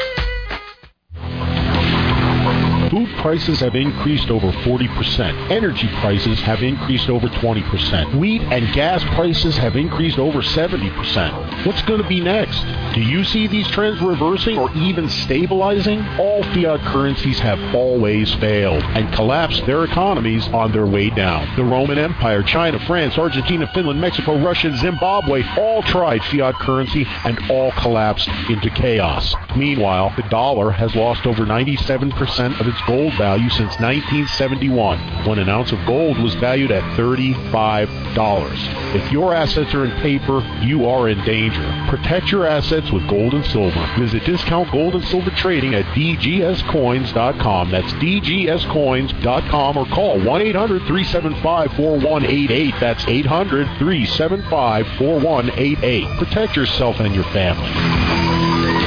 Food prices have increased over forty percent. Energy prices have increased over twenty percent. Wheat and gas prices have increased over seventy percent. What's going to be next? Do you see these trends reversing or even stabilizing? All fiat currencies have always failed and collapsed their economies on their way down. The Roman Empire, China, France, Argentina, Finland, Mexico, Russia, and Zimbabwe all tried fiat currency and all collapsed into chaos. Meanwhile, the dollar has lost over ninety-seven percent of its gold value since nineteen seventy-one, when an ounce of gold was valued at thirty-five dollars. If your assets are in paper, you are in danger. Protect your assets with gold and silver. Visit Discount Gold and Silver Trading at d g s coins dot com. That's d g s coins dot com or call one eight hundred, three seven five, four one eight eight. That's eight hundred, three seven five, four one eight eight. Protect yourself and your family.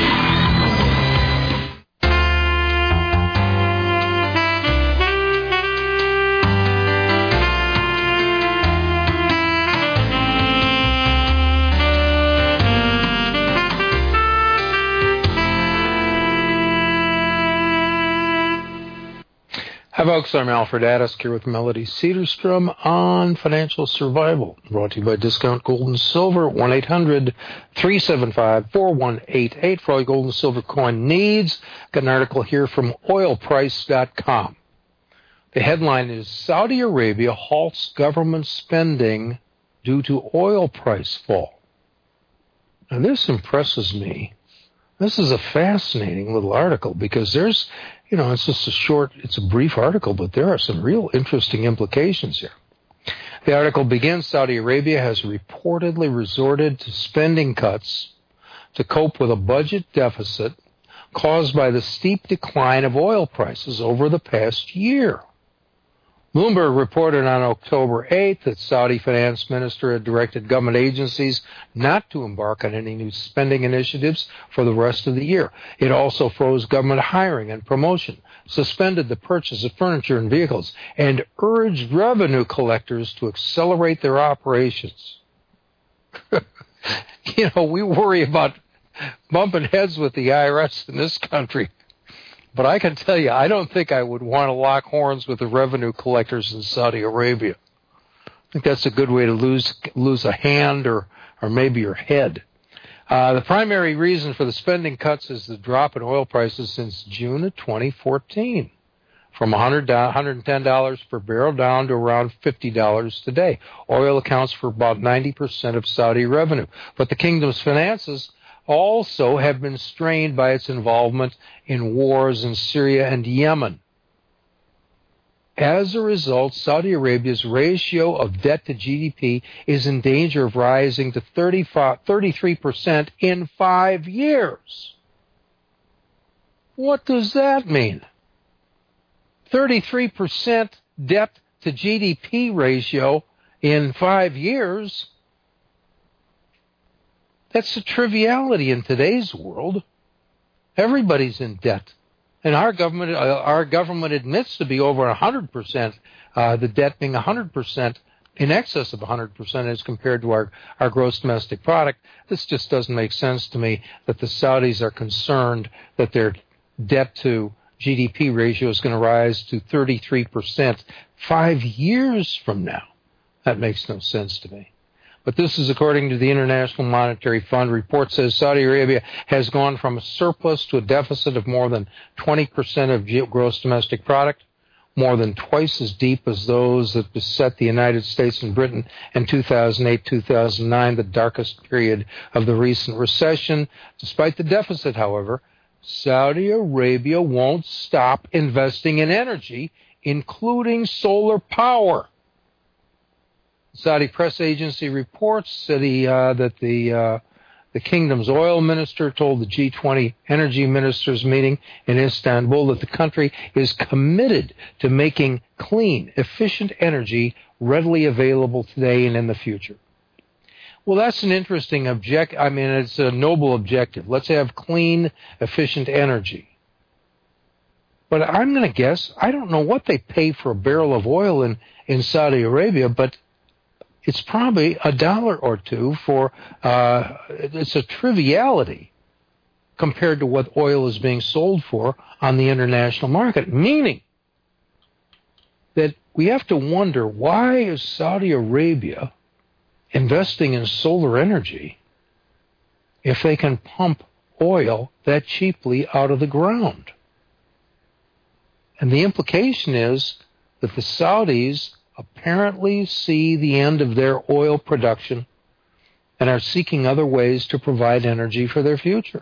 Hi, folks. I'm Alfred Addisk here with Melody Cedarstrom on Financial Survival, brought to you by Discount Gold and Silver, one eight hundred, three seven five, four one eight eight for all your gold and silver coin needs. Got an article here from oil price dot com. The headline is Saudi Arabia halts government spending due to oil price fall. Now, this impresses me. This is a fascinating little article because there's, you know, it's just a short, it's a brief article, but there are some real interesting implications here. The article begins, Saudi Arabia has reportedly resorted to spending cuts to cope with a budget deficit caused by the steep decline of oil prices over the past year. Bloomberg reported on October eighth that Saudi finance minister had directed government agencies not to embark on any new spending initiatives for the rest of the year. It also froze government hiring and promotion, suspended the purchase of furniture and vehicles, and urged revenue collectors to accelerate their operations. You know, we worry about bumping heads with the I R S in this country. But I can tell you, I don't think I would want to lock horns with the revenue collectors in Saudi Arabia. I think that's a good way to lose lose a hand or, or maybe your head. Uh, the primary reason for the spending cuts is the drop in oil prices since June of twenty fourteen, from one hundred dollars, one hundred ten dollars per barrel down to around fifty dollars today. Oil accounts for about ninety percent of Saudi revenue. But the kingdom's finances also have been strained by its involvement in wars in Syria and Yemen. As a result, Saudi Arabia's ratio of debt to G D P is in danger of rising to thirty-three percent in five years. What does that mean? thirty-three percent debt to G D P ratio in five years? That's a triviality in today's world. Everybody's in debt. And our government uh, our government admits to be over one hundred percent, uh, the debt being one hundred percent, in excess of one hundred percent as compared to our, our gross domestic product. This just doesn't make sense to me that the Saudis are concerned that their debt to G D P ratio is going to rise to thirty-three percent five years from now. That makes no sense to me. But this is according to the International Monetary Fund. Report says Saudi Arabia has gone from a surplus to a deficit of more than twenty percent of gross domestic product, more than twice as deep as those that beset the United States and Britain in two thousand eight, two thousand nine, the darkest period of the recent recession. Despite the deficit, however, Saudi Arabia won't stop investing in energy, including solar power. Saudi press agency reports that, he, uh, that the uh, the kingdom's oil minister told the G twenty energy ministers meeting in Istanbul that the country is committed to making clean, efficient energy readily available today and in the future. Well, that's an interesting object. I mean, it's a noble objective. Let's have clean, efficient energy. But I'm going to guess, I don't know what they pay for a barrel of oil in, in Saudi Arabia, but it's probably a dollar or two for, uh, it's a triviality compared to what oil is being sold for on the international market. Meaning that we have to wonder, why is Saudi Arabia investing in solar energy if they can pump oil that cheaply out of the ground? And the implication is that the Saudis apparently see the end of their oil production and are seeking other ways to provide energy for their future.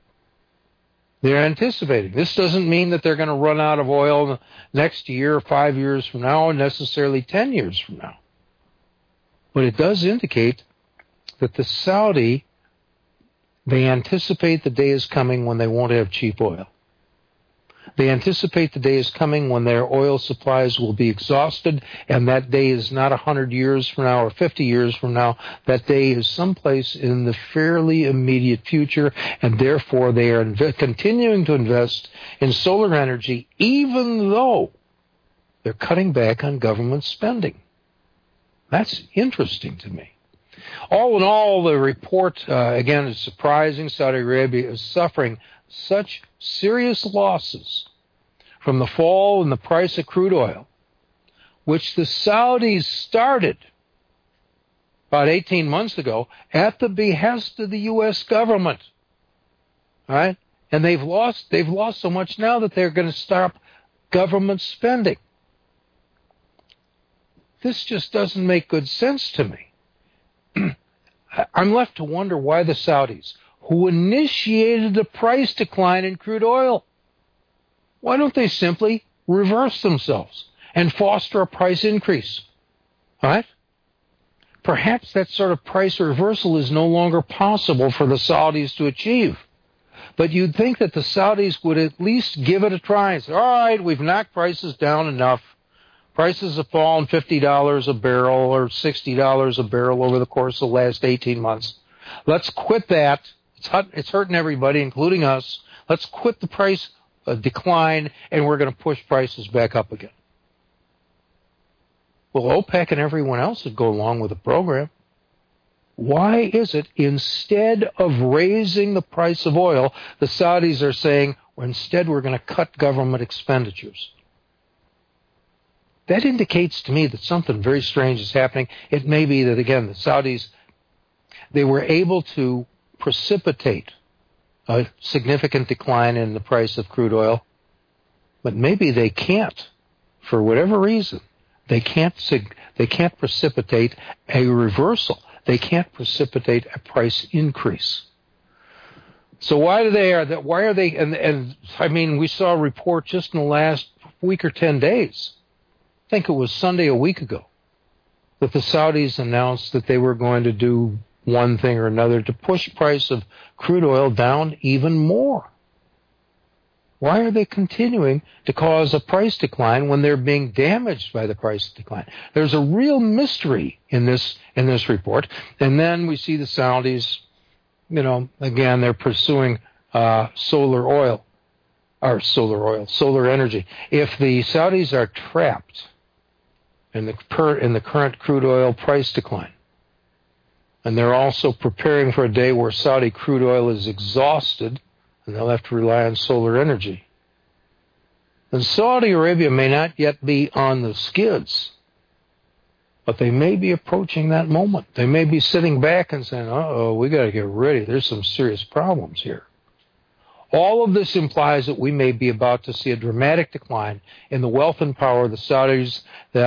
They're anticipating. This doesn't mean that they're going to run out of oil next year, or five years from now, or necessarily ten years from now. But it does indicate that the Saudi, they anticipate the day is coming when they won't have cheap oil. They anticipate the day is coming when their oil supplies will be exhausted, and that day is not one hundred years from now or fifty years from now. That day is someplace in the fairly immediate future, and therefore they are inv- continuing to invest in solar energy, even though they're cutting back on government spending. That's interesting to me. All in all, the report, uh, again, is surprising. Saudi Arabia is suffering such serious losses from the fall in the price of crude oil, which the Saudis started about eighteen months ago at the behest of the U S government. All right? And they've lost, they've lost so much now that they're going to stop government spending. This just doesn't make good sense to me. I'm left to wonder why the Saudis, who initiated the price decline in crude oil, why don't they simply reverse themselves and foster a price increase? All right? Perhaps that sort of price reversal is no longer possible for the Saudis to achieve. But you'd think that the Saudis would at least give it a try and say, all right, we've knocked prices down enough. Prices have fallen fifty dollars a barrel or sixty dollars a barrel over the course of the last eighteen months. Let's quit that. It's, hurt, it's hurting everybody, including us. Let's quit the price uh, decline, and we're going to push prices back up again. Well, OPEC and everyone else would go along with the program. Why is it instead of raising the price of oil, the Saudis are saying, well, instead we're going to cut government expenditures? That indicates to me that something very strange is happening. It may be that, again, the Saudis, they were able to precipitate a significant decline in the price of crude oil, but maybe they can't, for whatever reason. They can't they can't precipitate a reversal. They can't precipitate a price increase. So why do they are that? Why are they? And, and I mean, we saw a report just in the last week or ten days. I think it was Sunday a week ago that the Saudis announced that they were going to do one thing or another to push price of crude oil down even more. Why are they continuing to cause a price decline when they're being damaged by the price decline? There's a real mystery in this in this report. And then we see the Saudis, you know, again, they're pursuing uh, solar oil, or solar oil, solar energy. If the Saudis are trapped in the, per, in the current crude oil price decline, and they're also preparing for a day where Saudi crude oil is exhausted, and they'll have to rely on solar energy, then Saudi Arabia may not yet be on the skids, but they may be approaching that moment. They may be sitting back and saying, uh-oh, we got to get ready. There's some serious problems here. All of this implies that we may be about to see a dramatic decline in the wealth and power of the Saudis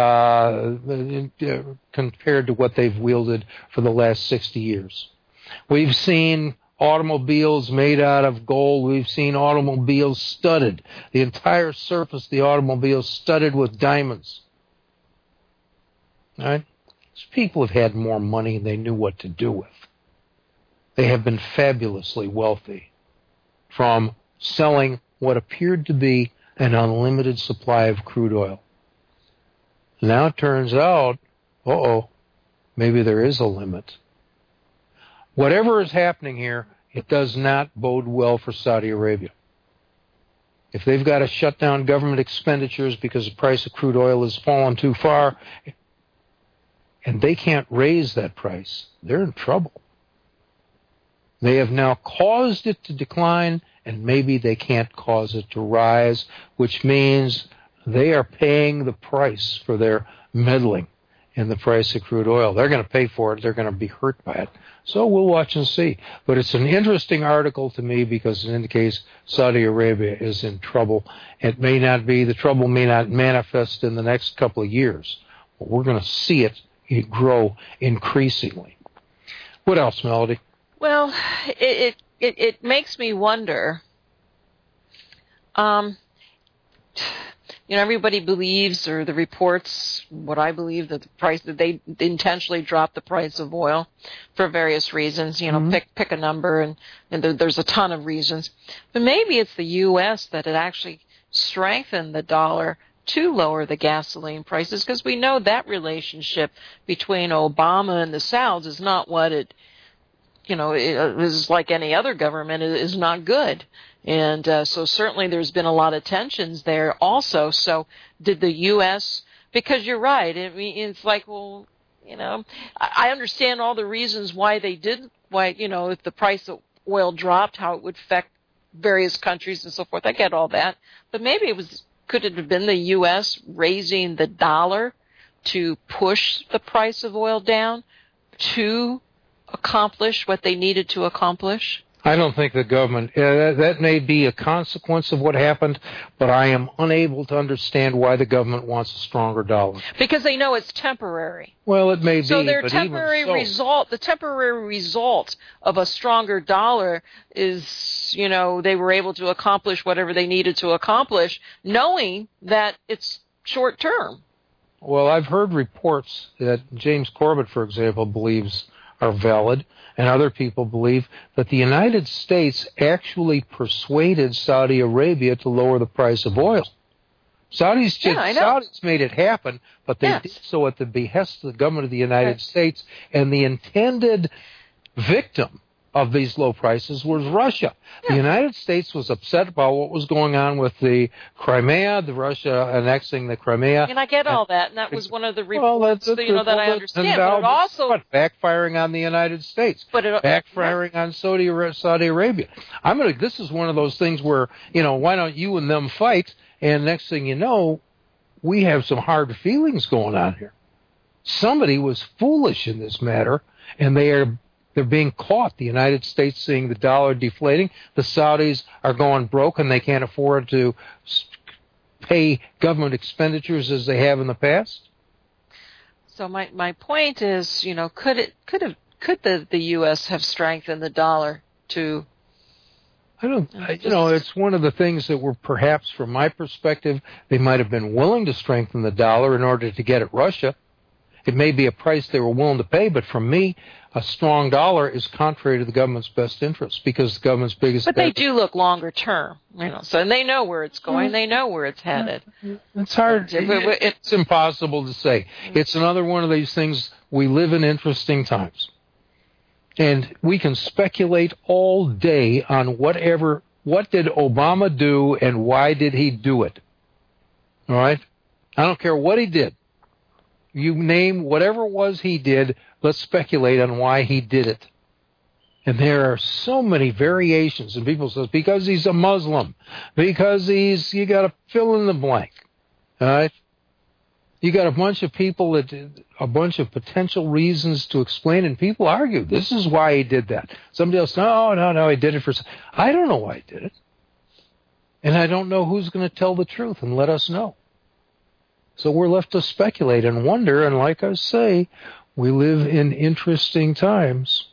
uh, compared to what they've wielded for the last sixty years. We've seen automobiles made out of gold. We've seen automobiles studded. The entire surface of the automobile studded with diamonds. All right? These people have had more money than they knew what to do with. They have been fabulously wealthy from selling what appeared to be an unlimited supply of crude oil. Now it turns out, uh-oh, maybe there is a limit. Whatever is happening here, it does not bode well for Saudi Arabia. If they've got to shut down government expenditures because the price of crude oil has fallen too far, and they can't raise that price, they're in trouble. They have now caused it to decline, and maybe they can't cause it to rise, which means they are paying the price for their meddling in the price of crude oil. They're going to pay for it. They're going to be hurt by it. So we'll watch and see. But it's an interesting article to me because it indicates Saudi Arabia is in trouble. It may not be, the trouble may not manifest in the next couple of years, but we're going to see it, it grow increasingly. What else, Melody? Well, it it, it makes me wonder. Um, you know, everybody believes, or the reports, what I believe, that the price that they intentionally dropped the price of oil for various reasons. You know, mm-hmm. pick pick a number, and, and there, there's a ton of reasons. But maybe it's the U S that it actually strengthened the dollar to lower the gasoline prices, because we know that relationship between Obama and the Saudis is not what it. You know, it is like any other government, it is not good. And uh, so certainly there's been a lot of tensions there also. So did the U S, because you're right, I mean, it's like, well, you know, I understand all the reasons why they did, why, you know, if the price of oil dropped, how it would affect various countries and so forth. I get all that. But maybe it was, could it have been the U S raising the dollar to push the price of oil down to accomplish what they needed to accomplish? I don't think the government, uh, that may be a consequence of what happened, but I am unable to understand why the government wants a stronger dollar. Because they know it's temporary. Well, it may be, so their but temporary even so. result, the temporary result of a stronger dollar is, you know, they were able to accomplish whatever they needed to accomplish, knowing that it's short term. Well, I've heard reports that James Corbett, for example, believes are valid, and other people believe that the United States actually persuaded Saudi Arabia to lower the price of oil Saudis, did, Yeah, I know. Saudis made it happen, but they Yes. did so at the behest of the government of the United Right. States, and the intended victim of these low prices was Russia. Yeah. The United States was upset about what was going on with the Crimea, the Russia annexing the Crimea. And I get all that, and that was one of the Well, reports, that's- you know, that I well, understand. and But now it also, what, backfiring on the United States, but it, backfiring on Saudi Saudi Arabia. I'm gonna. This is one of those things where, you know, why don't you and them fight? And next thing you know, we have some hard feelings going on here. Somebody was foolish in this matter, and they are. They're being caught. The United States seeing the dollar deflating. The Saudis are going broke, and they can't afford to pay government expenditures as they have in the past. So my my point is, you know, could it could have could the, the U S have strengthened the dollar to? I don't. I, you know, it's one of the things that were perhaps, from my perspective, they might have been willing to strengthen the dollar in order to get at Russia. It may be a price they were willing to pay, but for me, a strong dollar is contrary to the government's best interests because the government's biggest. But they do look longer term, you know. So and they know where it's going. They know where it's headed. It's hard. It- it- It's impossible to say. It's another one of these things. We live in interesting times, and we can speculate all day on whatever. What did Obama do, and why did he do it? All right. I don't care what he did. You name whatever it was he did, let's speculate on why he did it. And there are so many variations, and people say, because he's a Muslim, because he's, you got to fill in the blank, all right? You got a bunch of people, that a bunch of potential reasons to explain, and people argue, this is why he did that. Somebody else, no, no, no, he did it for, I don't know why he did it. And I don't know who's going to tell the truth and let us know. So we're left to speculate and wonder, and like I say, we live in interesting times.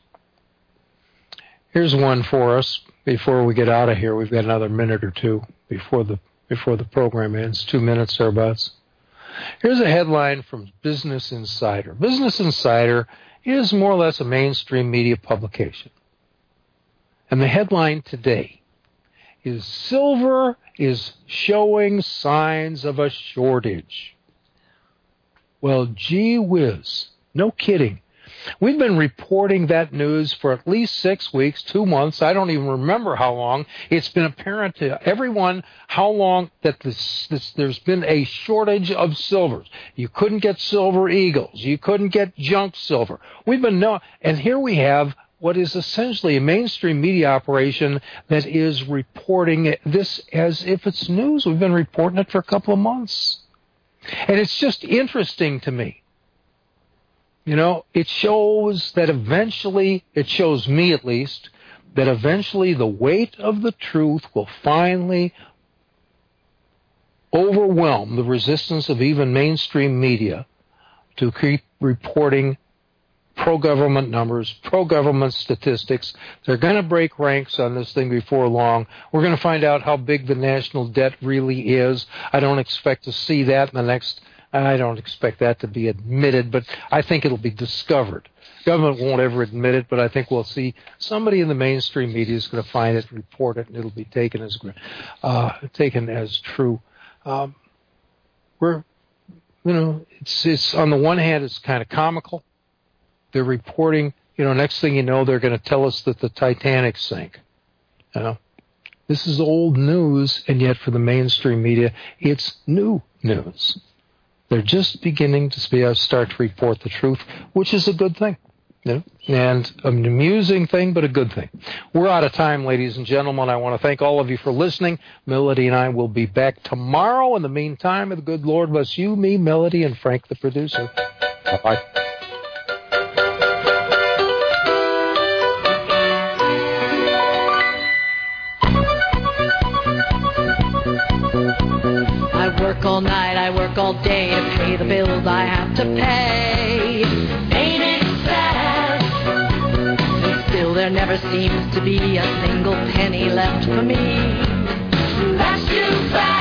Here's one for us before we get out of here. We've got another minute or two before the before the program ends, two minutes or abouts. Here's a headline from Business Insider. Business Insider is more or less a mainstream media publication. And the headline today is silver is showing signs of a shortage. Well, gee whiz. No kidding. We've been reporting that news for at least six weeks, two months. I don't even remember how long. It's been apparent to everyone how long that this, this, there's been a shortage of silvers. You couldn't get silver eagles. You couldn't get junk silver. We've been know, and here we have what is essentially a mainstream media operation that is reporting this as if it's news. We've been reporting it for a couple of months. And it's just interesting to me. You know, it shows that eventually, it shows me at least, that eventually the weight of the truth will finally overwhelm the resistance of even mainstream media to keep reporting pro-government numbers, pro-government statistics. They're going to break ranks on this thing before long. We're going to find out how big the national debt really is. I don't expect to see that in the next, I don't expect that to be admitted, but I think it'll be discovered. Government won't ever admit it, but I think we'll see somebody in the mainstream media is going to find it, report it, and it'll be taken as uh, taken as true. Um, we're, you know, it's, it's on the one hand, it's kind of comical. They're reporting, you know, next thing you know, they're going to tell us that the Titanic sank. You know, this is old news, and yet for the mainstream media, it's new news. They're just beginning to start to report the truth, which is a good thing. You know, and an amusing thing, but a good thing. We're out of time, ladies and gentlemen. I want to thank all of you for listening. Melody and I will be back tomorrow. In the meantime, may the good Lord bless you, me, Melody, and Frank, the producer. Bye-bye. I work all night, I work all day to pay the bills I have to pay. Ain't it sad? And still there never seems to be a single penny left for me. That's too bad.